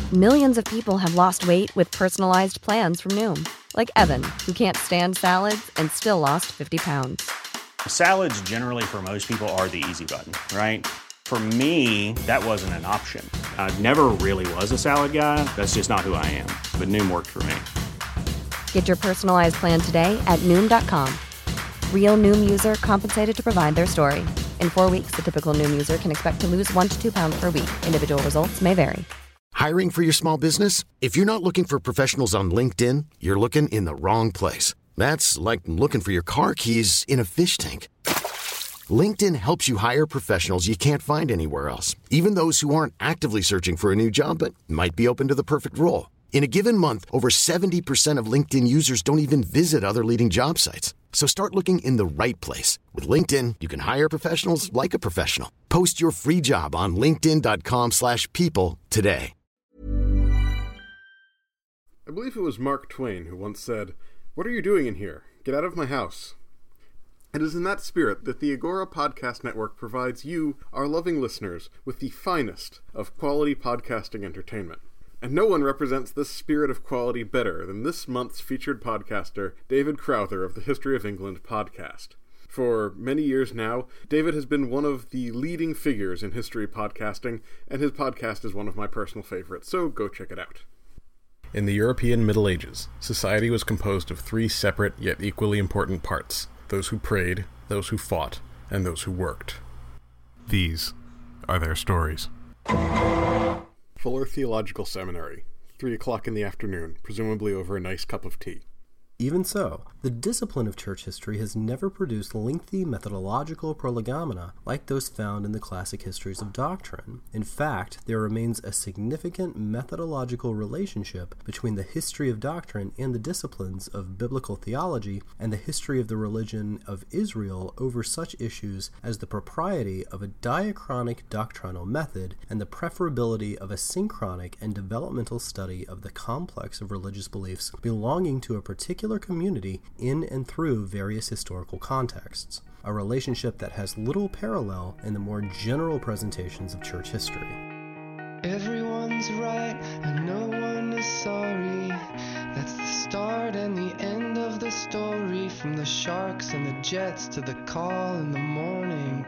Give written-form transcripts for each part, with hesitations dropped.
Millions of people have lost weight with personalized plans from Noom. Like Evan, who can't stand salads and still lost 50 pounds. Salads generally for most people are the easy button, right? For me, that wasn't an option. I never really was a salad guy. That's just not who I am. But Noom worked for me. Get your personalized plan today at Noom.com. Real Noom user compensated to provide their story. In 4 weeks, the typical Noom user can expect to lose 1 to 2 pounds per week. Individual results may vary. Hiring for your small business? If you're not looking for professionals on LinkedIn, you're looking in the wrong place. That's like looking for your car keys in a fish tank. LinkedIn helps you hire professionals you can't find anywhere else, even those who aren't actively searching for a new job but might be open to the perfect role. In a given month, over 70% of LinkedIn users don't even visit other leading job sites. So start looking in the right place. With LinkedIn, you can hire professionals like a professional. Post your free job on linkedin.com/people today. I believe it was Mark Twain who once said, "What are you doing in here? Get out of my house." It is in that spirit that the Agora Podcast Network provides you, our loving listeners, with the finest of quality podcasting entertainment. And no one represents this spirit of quality better than this month's featured podcaster, David Crowther of the History of England podcast. For many years now, David has been one of the leading figures in history podcasting, and his podcast is one of my personal favorites, so go check it out. In the European Middle Ages, society was composed of 3 separate yet equally important parts: those who prayed, those who fought, and those who worked. These are their stories. Fuller Theological Seminary, 3 o'clock in the afternoon, presumably over a nice cup of tea. Even so, the discipline of church history has never produced lengthy methodological prolegomena like those found in the classic histories of doctrine. In fact, there remains a significant methodological relationship between the history of doctrine and the disciplines of biblical theology and the history of the religion of Israel over such issues as the propriety of a diachronic doctrinal method and the preferability of a synchronic and developmental study of the complex of religious beliefs belonging to a particular community in and through various historical contexts, a relationship that has little parallel in the more general presentations of church history. Everyone's right and no one is sorry. That's the start and the end of the story, from the sharks and the jets to the call in the morning.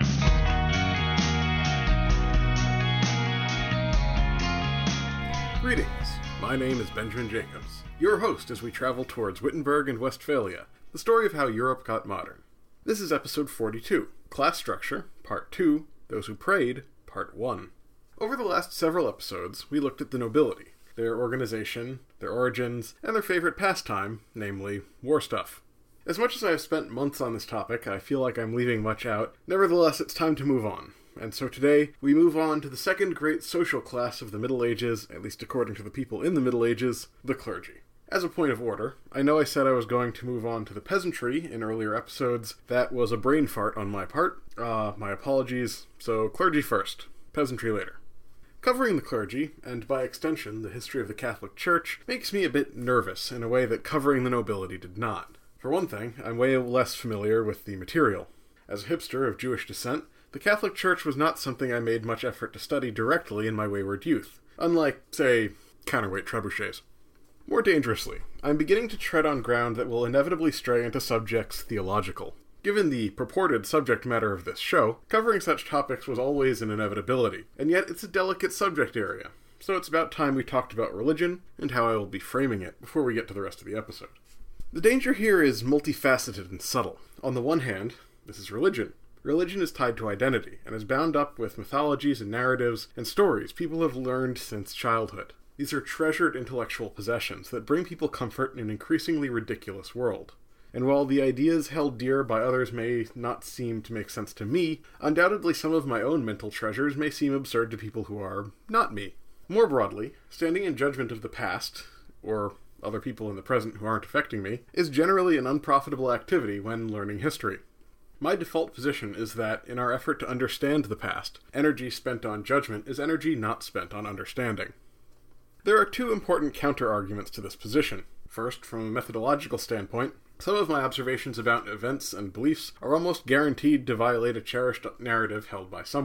Greetings. My name is Benjamin Jacobs, your host as we travel towards Wittenberg and Westphalia, the story of how Europe got modern. This is episode 42, Class Structure, Part 2, Those Who Prayed, Part 1. Over the last several episodes, we looked at the nobility, their organization, their origins, and their favorite pastime, namely war stuff. As much as I have spent months on this topic, I feel like I'm leaving much out. Nevertheless, it's time to move on. And so today, we move on to the second great social class of the Middle Ages, at least according to the people in the Middle Ages, the clergy. As a point of order, I know I said I was going to move on to the peasantry in earlier episodes. That was a brain fart on my part. My apologies. So clergy first, peasantry later. Covering the clergy, and by extension the history of the Catholic Church, makes me a bit nervous in a way that covering the nobility did not. For one thing, I'm way less familiar with the material. As a hipster of Jewish descent, the Catholic Church was not something I made much effort to study directly in my wayward youth, unlike, say, counterweight trebuchets. More dangerously, I'm beginning to tread on ground that will inevitably stray into subjects theological. Given the purported subject matter of this show, covering such topics was always an inevitability, and yet it's a delicate subject area, so it's about time we talked about religion and how I will be framing it before we get to the rest of the episode. The danger here is multifaceted and subtle. On the one hand, this is religion. Religion is tied to identity, and is bound up with mythologies and narratives and stories people have learned since childhood. These are treasured intellectual possessions that bring people comfort in an increasingly ridiculous world. And while the ideas held dear by others may not seem to make sense to me, undoubtedly some of my own mental treasures may seem absurd to people who are not me. More broadly, standing in judgment of the past, or other people in the present who aren't affecting me, is generally an unprofitable activity when learning history. My default position is that, in our effort to understand the past, energy spent on judgment is energy not spent on understanding. There are 2 important counter-arguments to this position. First, from a methodological standpoint, some of my observations about events and beliefs are almost guaranteed to violate a cherished narrative held by someone.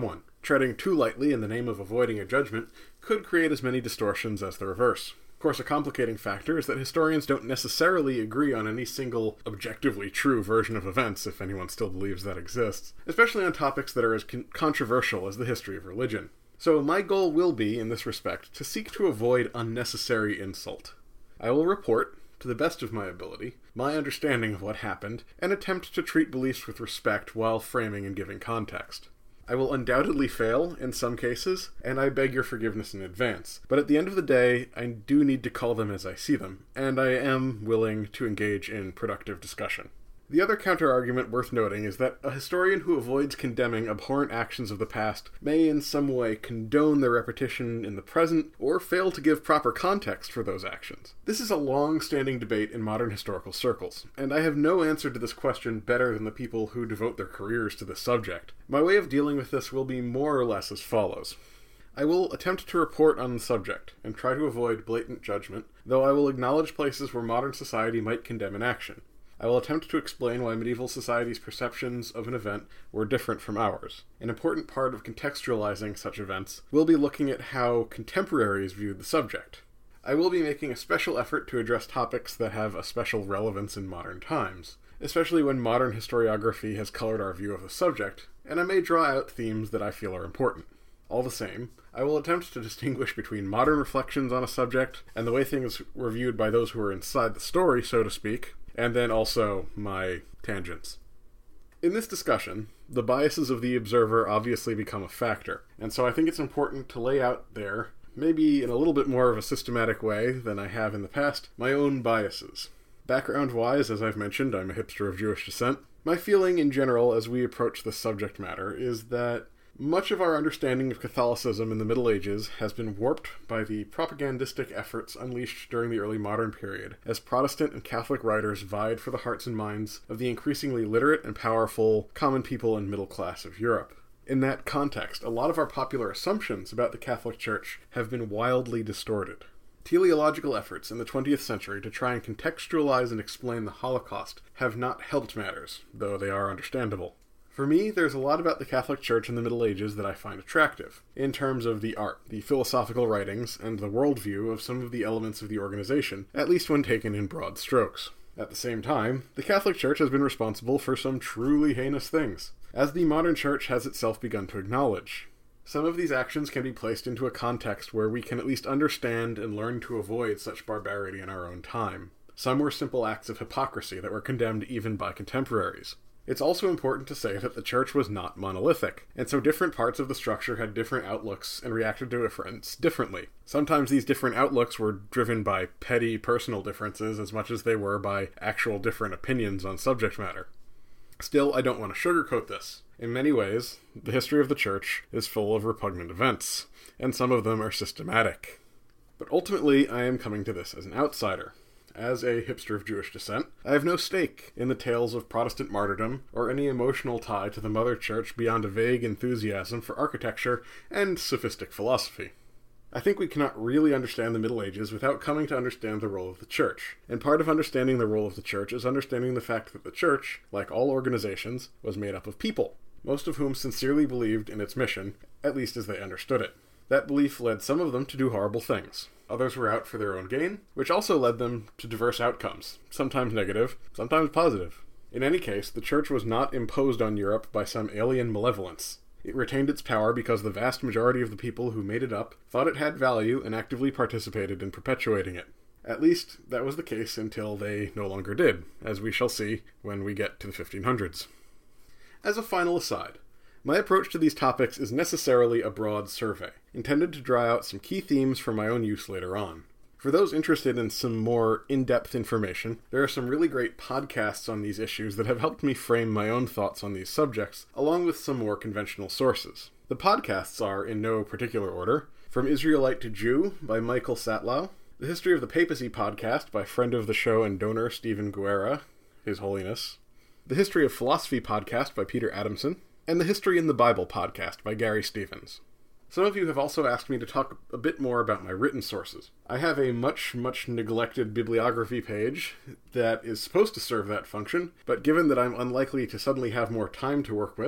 Treading too lightly in the name of avoiding a judgment could create as many distortions as the reverse. Of course, a complicating factor is that historians don't necessarily agree on any single objectively true version of events, if anyone still believes that exists, especially on topics that are as controversial as the history of religion. So my goal will be, in this respect, to seek to avoid unnecessary insult. I will report, to the best of my ability, my understanding of what happened, and attempt to treat beliefs with respect while framing and giving context. I will undoubtedly fail in some cases, and I beg your forgiveness in advance. But at the end of the day, I do need to call them as I see them, and I am willing to engage in productive discussion. The other counter-argument worth noting is that a historian who avoids condemning abhorrent actions of the past may in some way condone their repetition in the present, or fail to give proper context for those actions. This is a long-standing debate in modern historical circles, and I have no answer to this question better than the people who devote their careers to this subject. My way of dealing with this will be more or less as follows. I will attempt to report on the subject, and try to avoid blatant judgment, though I will acknowledge places where modern society might condemn an action. I will attempt to explain why medieval society's perceptions of an event were different from ours. An important part of contextualizing such events will be looking at how contemporaries viewed the subject. I will be making a special effort to address topics that have a special relevance in modern times, especially when modern historiography has colored our view of the subject, and I may draw out themes that I feel are important. All the same, I will attempt to distinguish between modern reflections on a subject and the way things were viewed by those who were inside the story, so to speak, and then also my tangents. In this discussion, the biases of the observer obviously become a factor, and so I think it's important to lay out there, maybe in a little bit more of a systematic way than I have in the past, my own biases. Background-wise, as I've mentioned, I'm a hipster of Jewish descent. My feeling in general as we approach this subject matter is that much of our understanding of Catholicism in the Middle Ages has been warped by the propagandistic efforts unleashed during the early modern period, as Protestant and Catholic writers vied for the hearts and minds of the increasingly literate and powerful common people and middle class of Europe. In that context, a lot of our popular assumptions about the Catholic Church have been wildly distorted. Teleological efforts in the 20th century to try and contextualize and explain the Holocaust have not helped matters, though they are understandable. For me, there's a lot about the Catholic Church in the Middle Ages that I find attractive, in terms of the art, the philosophical writings, and the worldview of some of the elements of the organization, at least when taken in broad strokes. At the same time, the Catholic Church has been responsible for some truly heinous things, as the modern Church has itself begun to acknowledge. Some of these actions can be placed into a context where we can at least understand and learn to avoid such barbarity in our own time. Some were simple acts of hypocrisy that were condemned even by contemporaries. It's also important to say that the Church was not monolithic, and so different parts of the structure had different outlooks and reacted to events differently. Sometimes these different outlooks were driven by petty personal differences as much as they were by actual different opinions on subject matter. Still, I don't want to sugarcoat this. In many ways, the history of the Church is full of repugnant events, and some of them are systematic. But ultimately, I am coming to this as an outsider. As a hipster of Jewish descent, I have no stake in the tales of Protestant martyrdom or any emotional tie to the Mother Church beyond a vague enthusiasm for architecture and sophistic philosophy. I think we cannot really understand the Middle Ages without coming to understand the role of the Church, and part of understanding the role of the Church is understanding the fact that the Church, like all organizations, was made up of people, most of whom sincerely believed in its mission, at least as they understood it. That belief led some of them to do horrible things. Others were out for their own gain, which also led them to diverse outcomes, sometimes negative, sometimes positive. In any case, the Church was not imposed on Europe by some alien malevolence. It retained its power because the vast majority of the people who made it up thought it had value and actively participated in perpetuating it. At least, that was the case until they no longer did, as we shall see when we get to the 1500s. As a final aside, my approach to these topics is necessarily a broad survey, intended to draw out some key themes for my own use later on. For those interested in some more in-depth information, there are some really great podcasts on these issues that have helped me frame my own thoughts on these subjects, along with some more conventional sources. The podcasts are, in no particular order, From Israelite to Jew by Michael Satlow, The History of the Papacy podcast by friend of the show and donor Stephen Guerra, His Holiness, The History of Philosophy podcast by Peter Adamson, and the History in the Bible podcast by Gary Stevens. Some of you have also asked me to talk a bit more about my written sources. I have a much neglected bibliography page that is supposed to serve that function, but given that I'm unlikely to suddenly have more time to work with,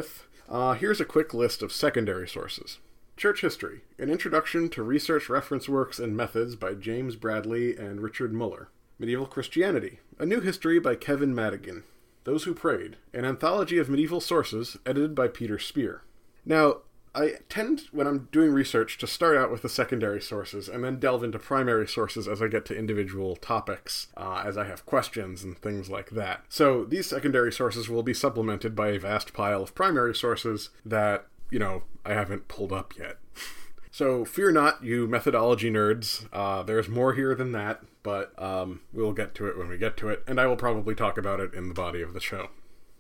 Here's a quick list of secondary sources. Church History, an introduction to research reference works and methods by James Bradley and Richard Muller. Medieval Christianity, a new history by Kevin Madigan. Those Who Prayed, an anthology of medieval sources edited by Peter Spear. Now, I tend, when I'm doing research, to start out with the secondary sources and then delve into primary sources as I get to individual topics, as I have questions and things like that. So these secondary sources will be supplemented by a vast pile of primary sources that, I haven't pulled up yet. So fear not, you methodology nerds. There's more here than that, but we'll get to it when we get to it, and I will probably talk about it in the body of the show.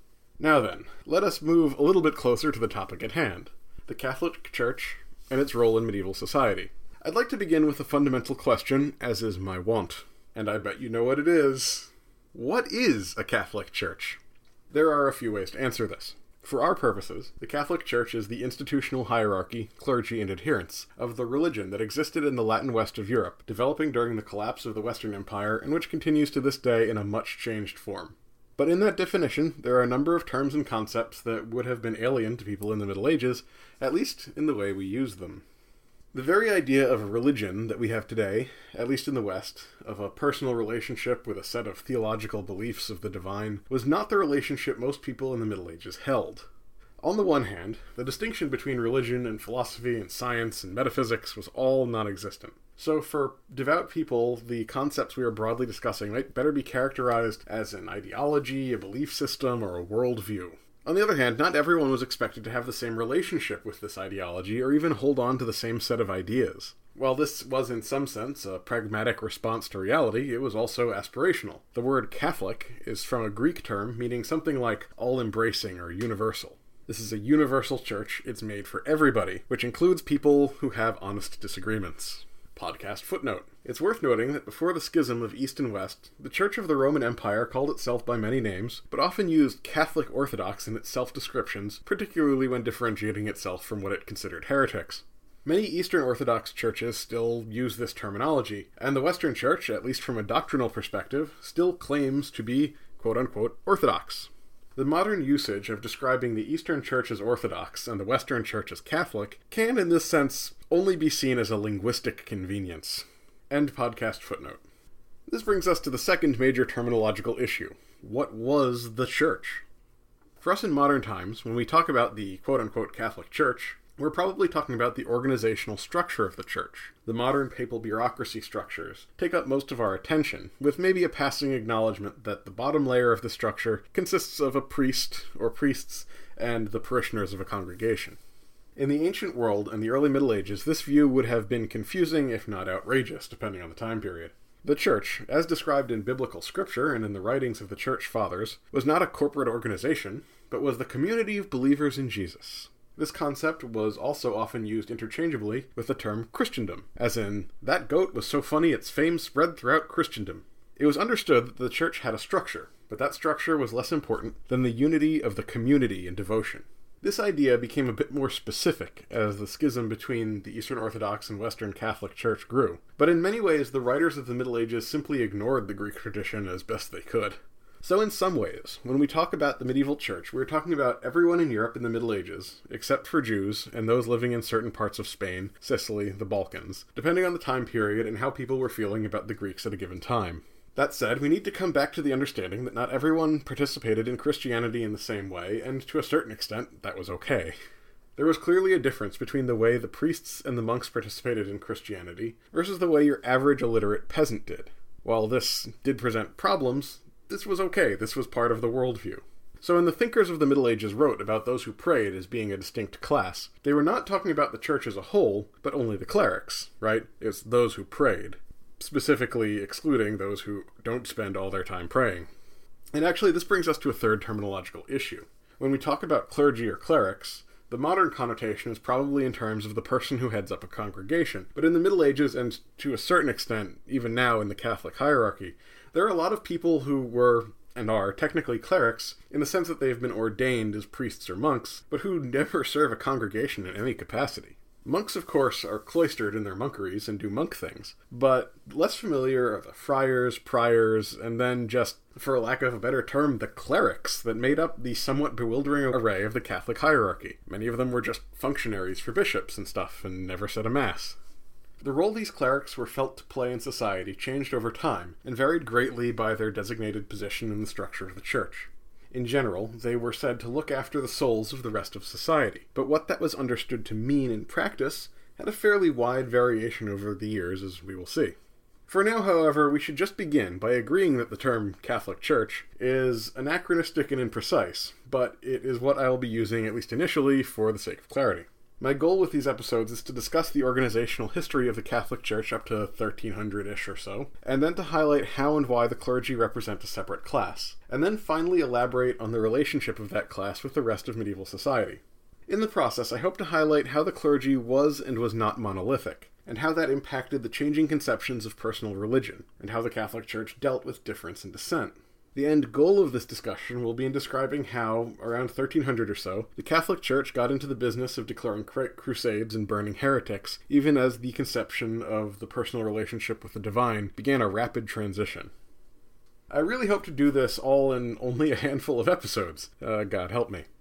Now then, let us move a little bit closer to the topic at hand. The Catholic Church, and its role in medieval society. I'd like to begin with a fundamental question, as is my wont, and I bet you know what it is. What is a Catholic Church? There are a few ways to answer this. For our purposes, the Catholic Church is the institutional hierarchy, clergy, and adherents of the religion that existed in the Latin West of Europe, developing during the collapse of the Western Empire, and which continues to this day in a much changed form. But in that definition, there are a number of terms and concepts that would have been alien to people in the Middle Ages, at least in the way we use them. The very idea of a religion that we have today, at least in the West, of a personal relationship with a set of theological beliefs of the divine, was not the relationship most people in the Middle Ages held. On the one hand, the distinction between religion and philosophy and science and metaphysics was all non-existent. So for devout people, the concepts we are broadly discussing might better be characterized as an ideology, a belief system, or a worldview. On the other hand, not everyone was expected to have the same relationship with this ideology or even hold on to the same set of ideas. While this was in some sense a pragmatic response to reality, it was also aspirational. The word Catholic is from a Greek term meaning something like all-embracing or universal. This is a universal church. It's made for everybody, which includes people who have honest disagreements. Podcast footnote. It's worth noting that before the schism of East and West, the Church of the Roman Empire called itself by many names, but often used Catholic Orthodox in its self-descriptions, particularly when differentiating itself from what it considered heretics. Many Eastern Orthodox churches still use this terminology, and the Western Church, at least from a doctrinal perspective, still claims to be, quote-unquote, Orthodox. The modern usage of describing the Eastern Church as Orthodox and the Western Church as Catholic can, in this sense, only be seen as a linguistic convenience. End podcast footnote. This brings us to the second major terminological issue. What was the Church? For us in modern times, when we talk about the quote-unquote Catholic Church, we're probably talking about the organizational structure of the Church. The modern papal bureaucracy structures take up most of our attention, with maybe a passing acknowledgement that the bottom layer of the structure consists of a priest or priests and the parishioners of a congregation. In the ancient world and the early Middle Ages, this view would have been confusing, if not outrageous, depending on the time period. The Church, as described in biblical scripture and in the writings of the Church Fathers, was not a corporate organization, but was the community of believers in Jesus. This concept was also often used interchangeably with the term Christendom, as in, that goat was so funny its fame spread throughout Christendom. It was understood that the Church had a structure, but that structure was less important than the unity of the community in devotion. This idea became a bit more specific as the schism between the Eastern Orthodox and Western Catholic Church grew, but in many ways the writers of the Middle Ages simply ignored the Greek tradition as best they could. So in some ways, when we talk about the medieval church, we're talking about everyone in Europe in the Middle Ages, except for Jews and those living in certain parts of Spain, Sicily, the Balkans, depending on the time period and how people were feeling about the Greeks at a given time. That said, we need to come back to the understanding that not everyone participated in Christianity in the same way, and to a certain extent, that was okay. There was clearly a difference between the way the priests and the monks participated in Christianity versus the way your average illiterate peasant did. While this did present problems, this was okay. This was part of the worldview. So when the thinkers of the Middle Ages wrote about those who prayed as being a distinct class, they were not talking about the church as a whole, but only the clerics, right? It's those who prayed, specifically excluding those who don't spend all their time praying. And actually, this brings us to a third terminological issue. When we talk about clergy or clerics, the modern connotation is probably in terms of the person who heads up a congregation. But in the Middle Ages, and to a certain extent, even now in the Catholic hierarchy, there are a lot of people who were, and are, technically clerics, in the sense that they have been ordained as priests or monks, but who never serve a congregation in any capacity. Monks, of course, are cloistered in their monkeries and do monk things, but less familiar are the friars, priors, and then just, for lack of a better term, the clerics that made up the somewhat bewildering array of the Catholic hierarchy. Many of them were just functionaries for bishops and stuff, and never said a mass. The role these clerics were felt to play in society changed over time, and varied greatly by their designated position in the structure of the church. In general, they were said to look after the souls of the rest of society, but what that was understood to mean in practice had a fairly wide variation over the years, as we will see. For now, however, we should just begin by agreeing that the term Catholic Church is anachronistic and imprecise, but it is what I will be using, at least initially, for the sake of clarity. My goal with these episodes is to discuss the organizational history of the Catholic Church up to 1300-ish or so, and then to highlight how and why the clergy represent a separate class, and then finally elaborate on the relationship of that class with the rest of medieval society. In the process, I hope to highlight how the clergy was and was not monolithic, and how that impacted the changing conceptions of personal religion, and how the Catholic Church dealt with difference and dissent. The end goal of this discussion will be in describing how, around 1300 or so, the Catholic Church got into the business of declaring crusades and burning heretics, even as the conception of the personal relationship with the divine began a rapid transition. I really hope to do this all in only a handful of episodes. God help me.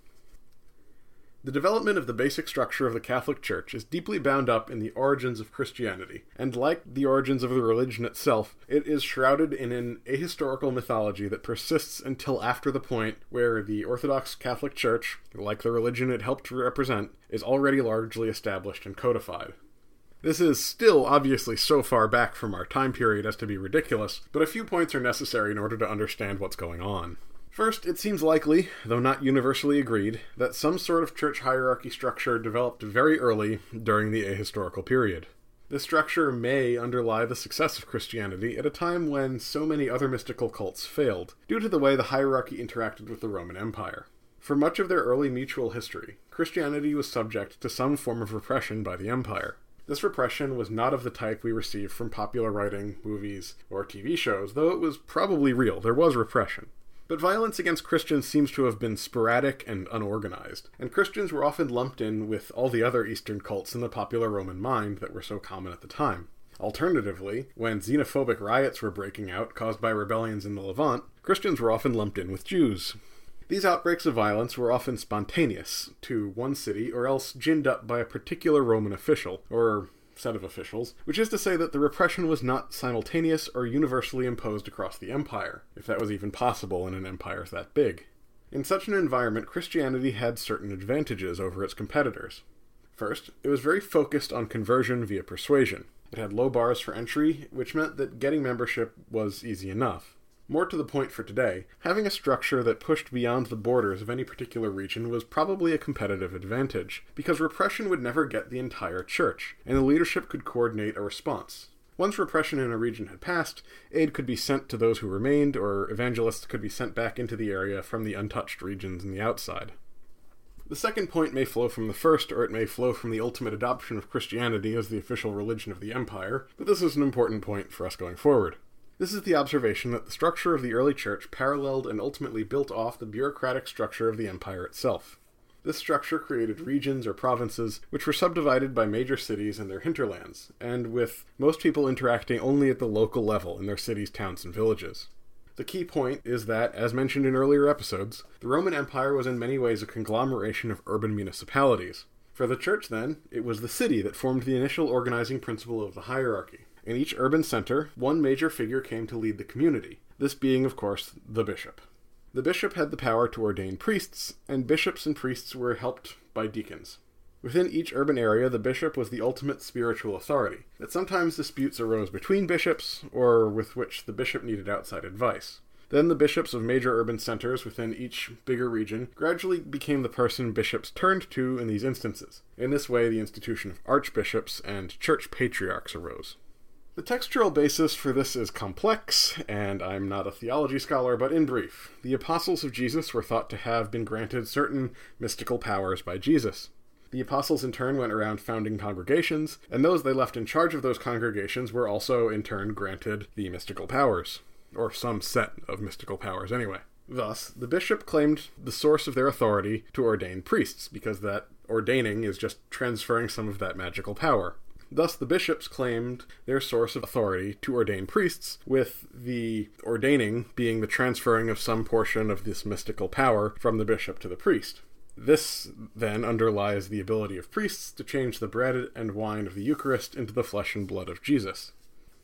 The development of the basic structure of the Catholic Church is deeply bound up in the origins of Christianity, and like the origins of the religion itself, it is shrouded in an ahistorical mythology that persists until after the point where the Orthodox Catholic Church, like the religion it helped to represent, is already largely established and codified. This is still obviously so far back from our time period as to be ridiculous, but a few points are necessary in order to understand what's going on. First, it seems likely, though not universally agreed, that some sort of church hierarchy structure developed very early during the ahistorical period. This structure may underlie the success of Christianity at a time when so many other mystical cults failed, due to the way the hierarchy interacted with the Roman Empire. For much of their early mutual history, Christianity was subject to some form of repression by the empire. This repression was not of the type we receive from popular writing, movies, or TV shows, though it was probably real. There was repression. But violence against Christians seems to have been sporadic and unorganized, and Christians were often lumped in with all the other Eastern cults in the popular Roman mind that were so common at the time. Alternatively, when xenophobic riots were breaking out caused by rebellions in the Levant, Christians were often lumped in with Jews. These outbreaks of violence were often spontaneous to one city, or else ginned up by a particular Roman official, or set of officials, which is to say that the repression was not simultaneous or universally imposed across the empire, if that was even possible in an empire that big. In such an environment, Christianity had certain advantages over its competitors. First, it was very focused on conversion via persuasion. It had low bars for entry, which meant that getting membership was easy enough. More to the point for today, having a structure that pushed beyond the borders of any particular region was probably a competitive advantage, because repression would never get the entire church, and the leadership could coordinate a response. Once repression in a region had passed, aid could be sent to those who remained, or evangelists could be sent back into the area from the untouched regions in the outside. The second point may flow from the first, or it may flow from the ultimate adoption of Christianity as the official religion of the empire, but this is an important point for us going forward. This is the observation that the structure of the early church paralleled and ultimately built off the bureaucratic structure of the empire itself. This structure created regions or provinces which were subdivided by major cities and their hinterlands, and with most people interacting only at the local level in their cities, towns, and villages. The key point is that, as mentioned in earlier episodes, the Roman Empire was in many ways a conglomeration of urban municipalities. For the church, then, it was the city that formed the initial organizing principle of the hierarchy. In each urban center, one major figure came to lead the community, this being, of course, the bishop. The bishop had the power to ordain priests, and bishops and priests were helped by deacons. Within each urban area, the bishop was the ultimate spiritual authority, that sometimes disputes arose between bishops, or with which the bishop needed outside advice. Then the bishops of major urban centers within each bigger region gradually became the person bishops turned to in these instances. In this way, the institution of archbishops and church patriarchs arose. The textual basis for this is complex, and I'm not a theology scholar, but in brief, the apostles of Jesus were thought to have been granted certain mystical powers by Jesus. The apostles in turn went around founding congregations, and those they left in charge of those congregations were also in turn granted the mystical powers. Or some set of mystical powers anyway. Thus, the bishop claimed the source of their authority to ordain priests, because that ordaining is just transferring some of that magical power. Thus, the bishops claimed their source of authority to ordain priests, with the ordaining being the transferring of some portion of this mystical power from the bishop to the priest. This, then, underlies the ability of priests to change the bread and wine of the Eucharist into the flesh and blood of Jesus.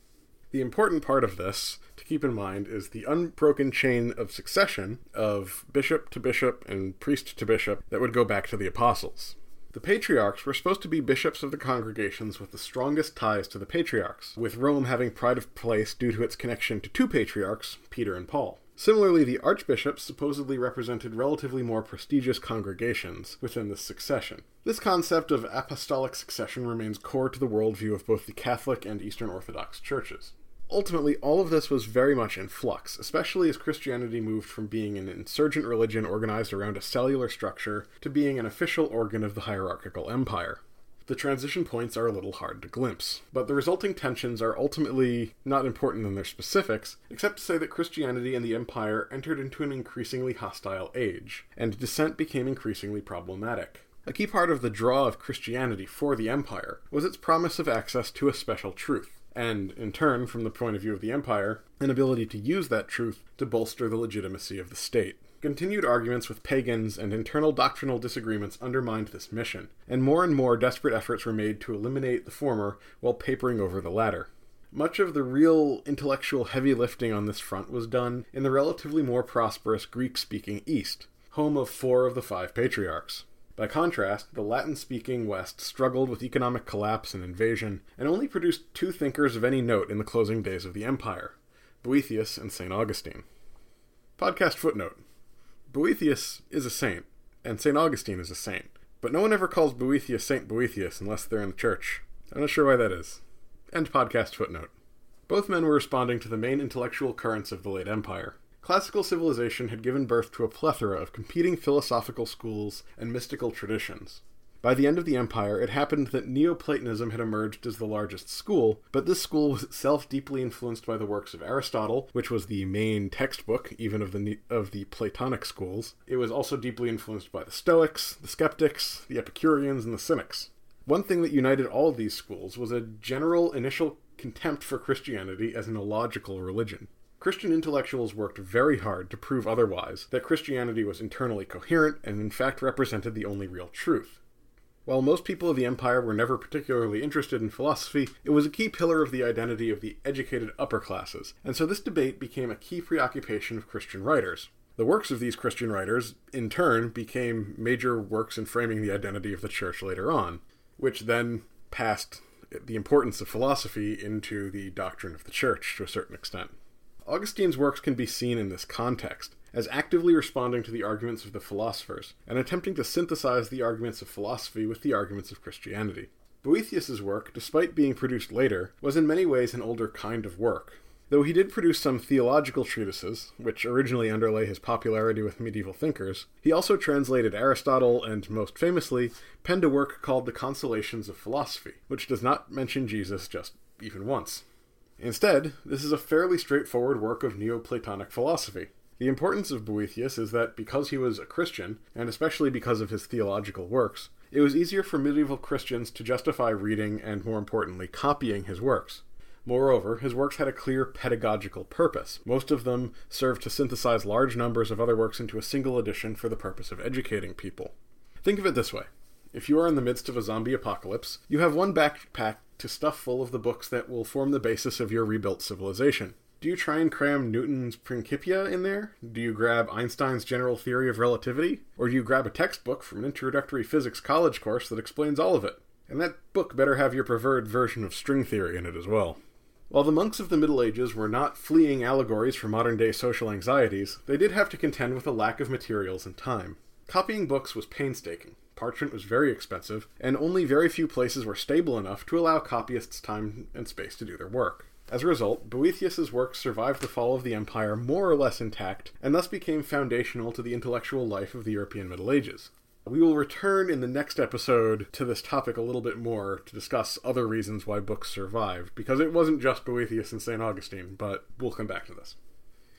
The important part of this to keep in mind is the unbroken chain of succession of bishop to bishop and priest to bishop that would go back to the apostles. The patriarchs were supposed to be bishops of the congregations with the strongest ties to the patriarchs, with Rome having pride of place due to its connection to two patriarchs, Peter and Paul. Similarly, the archbishops supposedly represented relatively more prestigious congregations within this succession. This concept of apostolic succession remains core to the worldview of both the Catholic and Eastern Orthodox churches. Ultimately, all of this was very much in flux, especially as Christianity moved from being an insurgent religion organized around a cellular structure to being an official organ of the hierarchical empire. The transition points are a little hard to glimpse, but the resulting tensions are ultimately not important in their specifics, except to say that Christianity and the empire entered into an increasingly hostile age, and dissent became increasingly problematic. A key part of the draw of Christianity for the empire was its promise of access to a special truth, and, in turn, from the point of view of the empire, an ability to use that truth to bolster the legitimacy of the state. Continued arguments with pagans and internal doctrinal disagreements undermined this mission, and more desperate efforts were made to eliminate the former while papering over the latter. Much of the real intellectual heavy lifting on this front was done in the relatively more prosperous Greek-speaking East, home of 4 of the 5 patriarchs. By contrast, the Latin-speaking West struggled with economic collapse and invasion, and only produced 2 thinkers of any note in the closing days of the empire, Boethius and St. Augustine. Podcast footnote. Boethius is a saint, and St. Augustine is a saint, but no one ever calls Boethius St. Boethius unless they're in the church. I'm not sure why that is. End podcast footnote. Both men were responding to the main intellectual currents of the late empire. Classical civilization had given birth to a plethora of competing philosophical schools and mystical traditions. By the end of the empire, it happened that Neoplatonism had emerged as the largest school, but this school was itself deeply influenced by the works of Aristotle, which was the main textbook, even of the Platonic schools. It was also deeply influenced by the Stoics, the Skeptics, the Epicureans, and the Cynics. One thing that united all of these schools was a general initial contempt for Christianity as an illogical religion. Christian intellectuals worked very hard to prove otherwise, that Christianity was internally coherent and in fact represented the only real truth. While most people of the empire were never particularly interested in philosophy, it was a key pillar of the identity of the educated upper classes, and so this debate became a key preoccupation of Christian writers. The works of these Christian writers, in turn, became major works in framing the identity of the church later on, which then passed the importance of philosophy into the doctrine of the church to a certain extent. Augustine's works can be seen in this context, as actively responding to the arguments of the philosophers, and attempting to synthesize the arguments of philosophy with the arguments of Christianity. Boethius's work, despite being produced later, was in many ways an older kind of work. Though he did produce some theological treatises, which originally underlay his popularity with medieval thinkers, he also translated Aristotle and, most famously, penned a work called The Consolations of Philosophy, which does not mention Jesus just even once. Instead, this is a fairly straightforward work of Neoplatonic philosophy. The importance of Boethius is that because he was a Christian, and especially because of his theological works, it was easier for medieval Christians to justify reading and, more importantly, copying his works. Moreover, his works had a clear pedagogical purpose. Most of them served to synthesize large numbers of other works into a single edition for the purpose of educating people. Think of it this way. If you are in the midst of a zombie apocalypse, you have one backpack to stuff full of the books that will form the basis of your rebuilt civilization. Do you try and cram Newton's Principia in there? Do you grab Einstein's General Theory of Relativity? Or do you grab a textbook from an introductory physics college course that explains all of it? And that book better have your preferred version of string theory in it as well. While the monks of the Middle Ages were not fleeing allegories for modern-day social anxieties, they did have to contend with a lack of materials and time. Copying books was painstaking. Parchment was very expensive, and only very few places were stable enough to allow copyists time and space to do their work. As a result, Boethius's works survived the fall of the empire more or less intact, and thus became foundational to the intellectual life of the European Middle Ages. We will return in the next episode to this topic a little bit more to discuss other reasons why books survived, because it wasn't just Boethius and St. Augustine, but we'll come back to this.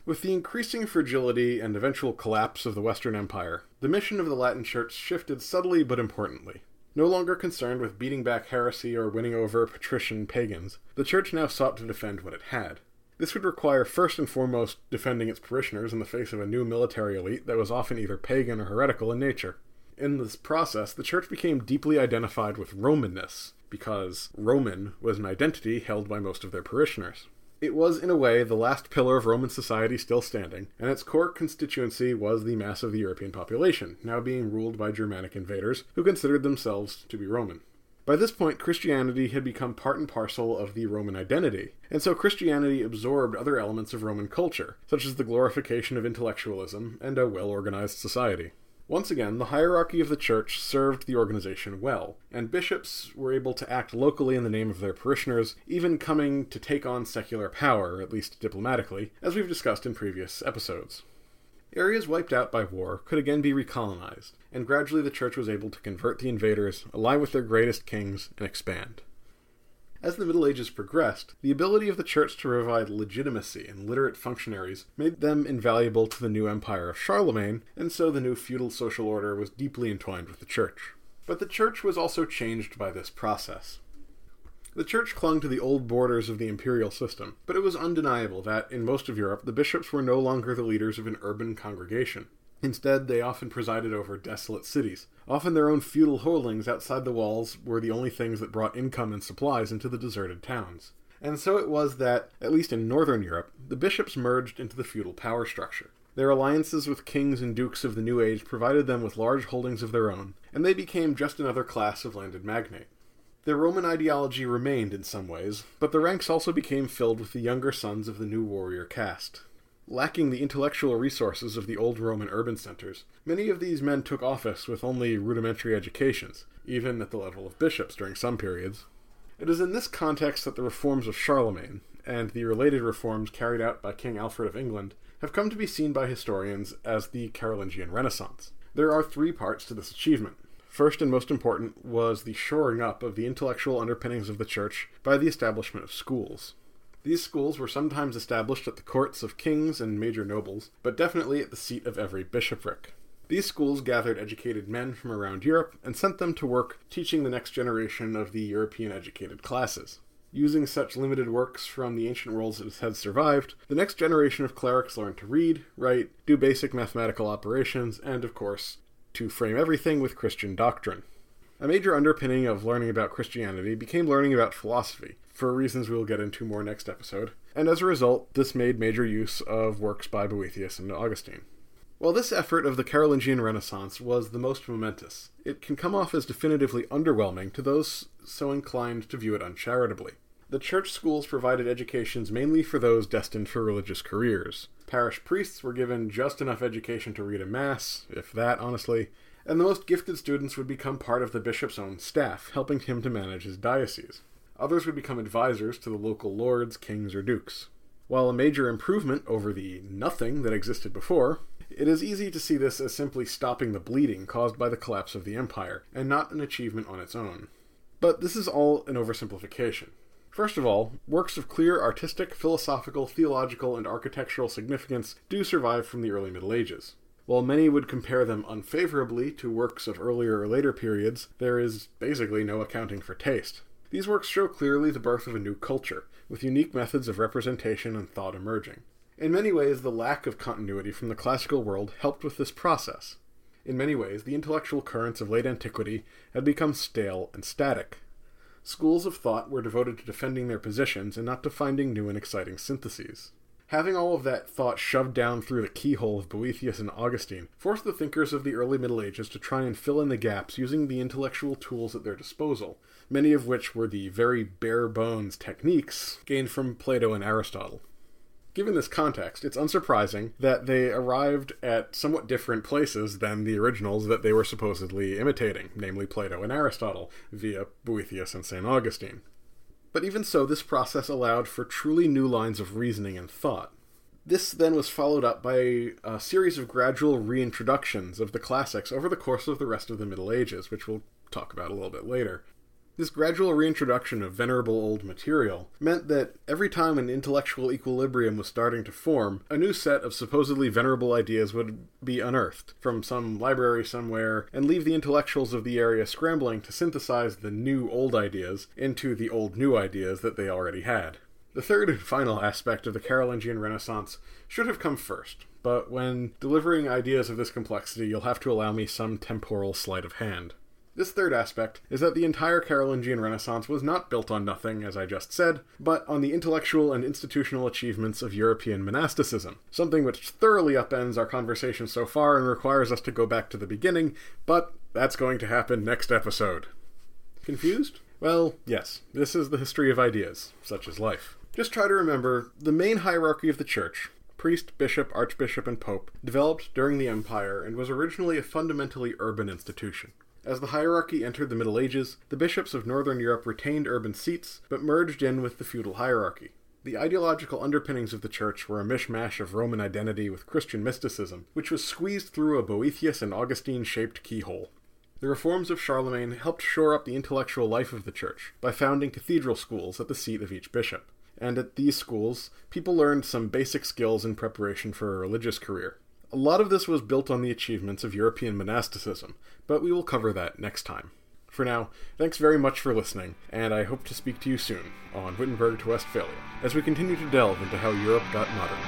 With the increasing fragility and eventual collapse of the Western Empire, the mission of the Latin Church shifted subtly but importantly. No longer concerned with beating back heresy or winning over patrician pagans, the Church now sought to defend what it had. This would require first and foremost defending its parishioners in the face of a new military elite that was often either pagan or heretical in nature. In this process, the Church became deeply identified with Romanness, because Roman was an identity held by most of their parishioners. It was, in a way, the last pillar of Roman society still standing, and its core constituency was the mass of the European population, now being ruled by Germanic invaders who considered themselves to be Roman. By this point, Christianity had become part and parcel of the Roman identity, and so Christianity absorbed other elements of Roman culture, such as the glorification of intellectualism and a well-organized society. Once again, the hierarchy of the Church served the organization well, and bishops were able to act locally in the name of their parishioners, even coming to take on secular power, at least diplomatically, as we've discussed in previous episodes. Areas wiped out by war could again be recolonized, and gradually the Church was able to convert the invaders, ally with their greatest kings, and expand. As the Middle Ages progressed, the ability of the Church to provide legitimacy and literate functionaries made them invaluable to the new empire of Charlemagne, and so the new feudal social order was deeply entwined with the Church. But the Church was also changed by this process. The Church clung to the old borders of the imperial system, but it was undeniable that, in most of Europe, the bishops were no longer the leaders of an urban congregation. Instead, they often presided over desolate cities. Often their own feudal holdings outside the walls were the only things that brought income and supplies into the deserted towns. And so it was that, at least in northern Europe, the bishops merged into the feudal power structure. Their alliances with kings and dukes of the New Age provided them with large holdings of their own, and they became just another class of landed magnate. Their Roman ideology remained in some ways, but the ranks also became filled with the younger sons of the new warrior caste. Lacking the intellectual resources of the old Roman urban centers, many of these men took office with only rudimentary educations, even at the level of bishops during some periods. It is in this context that the reforms of Charlemagne, and the related reforms carried out by King Alfred of England, have come to be seen by historians as the Carolingian Renaissance. There are 3 parts to this achievement. First and most important was the shoring up of the intellectual underpinnings of the Church by the establishment of schools. These schools were sometimes established at the courts of kings and major nobles, but definitely at the seat of every bishopric. These schools gathered educated men from around Europe and sent them to work teaching the next generation of the European educated classes. Using such limited works from the ancient worlds that had survived, the next generation of clerics learned to read, write, do basic mathematical operations, and, of course, to frame everything with Christian doctrine. A major underpinning of learning about Christianity became learning about philosophy, for reasons we will get into more next episode, and as a result, this made major use of works by Boethius and Augustine. While this effort of the Carolingian Renaissance was the most momentous, it can come off as definitively underwhelming to those so inclined to view it uncharitably. The church schools provided educations mainly for those destined for religious careers. Parish priests were given just enough education to read a mass, if that, honestly, and the most gifted students would become part of the bishop's own staff, helping him to manage his diocese. Others would become advisors to the local lords, kings, or dukes. While a major improvement over the nothing that existed before, it is easy to see this as simply stopping the bleeding caused by the collapse of the empire, and not an achievement on its own. But this is all an oversimplification. First of all, works of clear artistic, philosophical, theological, and architectural significance do survive from the early Middle Ages. While many would compare them unfavorably to works of earlier or later periods, there is basically no accounting for taste. These works show clearly the birth of a new culture, with unique methods of representation and thought emerging. In many ways, the lack of continuity from the classical world helped with this process. In many ways, the intellectual currents of late antiquity had become stale and static. Schools of thought were devoted to defending their positions and not to finding new and exciting syntheses. Having all of that thought shoved down through the keyhole of Boethius and Augustine forced the thinkers of the early Middle Ages to try and fill in the gaps using the intellectual tools at their disposal, many of which were the very bare-bones techniques gained from Plato and Aristotle. Given this context, it's unsurprising that they arrived at somewhat different places than the originals that they were supposedly imitating, namely Plato and Aristotle, via Boethius and St. Augustine. But even so, this process allowed for truly new lines of reasoning and thought. This then was followed up by a series of gradual reintroductions of the classics over the course of the rest of the Middle Ages, which we'll talk about a little bit later. This gradual reintroduction of venerable old material meant that every time an intellectual equilibrium was starting to form, a new set of supposedly venerable ideas would be unearthed from some library somewhere and leave the intellectuals of the area scrambling to synthesize the new old ideas into the old new ideas that they already had. The third and final aspect of the Carolingian Renaissance should have come first, but when delivering ideas of this complexity, you'll have to allow me some temporal sleight of hand. This third aspect is that the entire Carolingian Renaissance was not built on nothing, as I just said, but on the intellectual and institutional achievements of European monasticism, something which thoroughly upends our conversation so far and requires us to go back to the beginning, but that's going to happen next episode. Confused? Well, yes, this is the history of ideas, such as life. Just try to remember, the main hierarchy of the Church, priest, bishop, archbishop, and pope, developed during the Empire and was originally a fundamentally urban institution. As the hierarchy entered the Middle Ages, the bishops of Northern Europe retained urban seats, but merged in with the feudal hierarchy. The ideological underpinnings of the Church were a mishmash of Roman identity with Christian mysticism, which was squeezed through a Boethius and Augustine-shaped keyhole. The reforms of Charlemagne helped shore up the intellectual life of the Church by founding cathedral schools at the seat of each bishop. And at these schools, people learned some basic skills in preparation for a religious career. A lot of this was built on the achievements of European monasticism, but we will cover that next time. For now, thanks very much for listening, and I hope to speak to you soon on Wittenberg to Westphalia, as we continue to delve into how Europe got modern.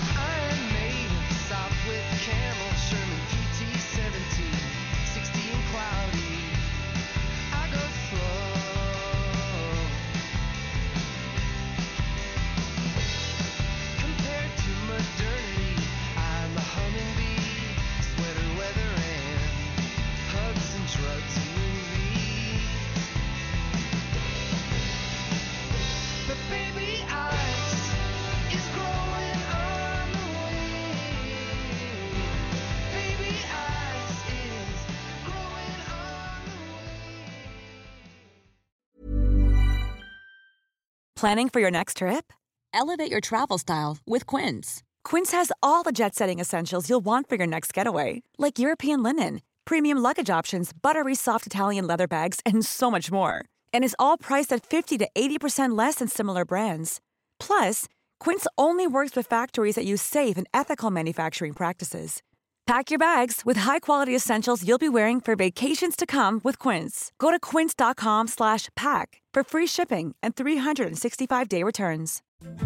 Planning for your next trip? Elevate your travel style with Quince. Quince has all the jet-setting essentials you'll want for your next getaway, like European linen, premium luggage options, buttery soft Italian leather bags, and so much more. And is all priced at 50 to 80% less than similar brands. Plus, Quince only works with factories that use safe and ethical manufacturing practices. Pack your bags with high-quality essentials you'll be wearing for vacations to come with Quince. Go to quince.com/pack for free shipping and 365-day returns.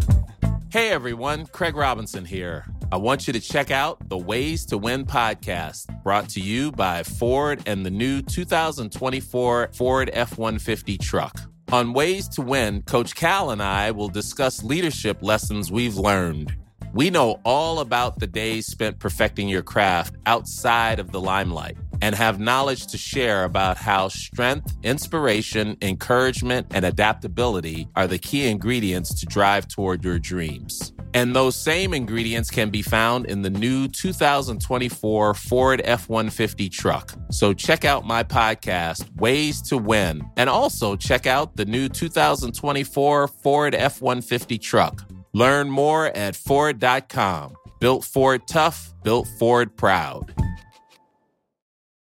Hey everyone, Craig Robinson here. I want you to check out the Ways to Win podcast, brought to you by Ford and the new 2024 Ford F-150 truck. On Ways to Win, Coach Cal and I will discuss leadership lessons we've learned. We know all about the days spent perfecting your craft outside of the limelight and have knowledge to share about how strength, inspiration, encouragement, and adaptability are the key ingredients to drive toward your dreams. And those same ingredients can be found in the new 2024 Ford F-150 truck. So check out my podcast, Ways to Win, and also check out the new 2024 Ford F-150 truck. Learn more at Ford.com. Built Ford tough, built Ford proud.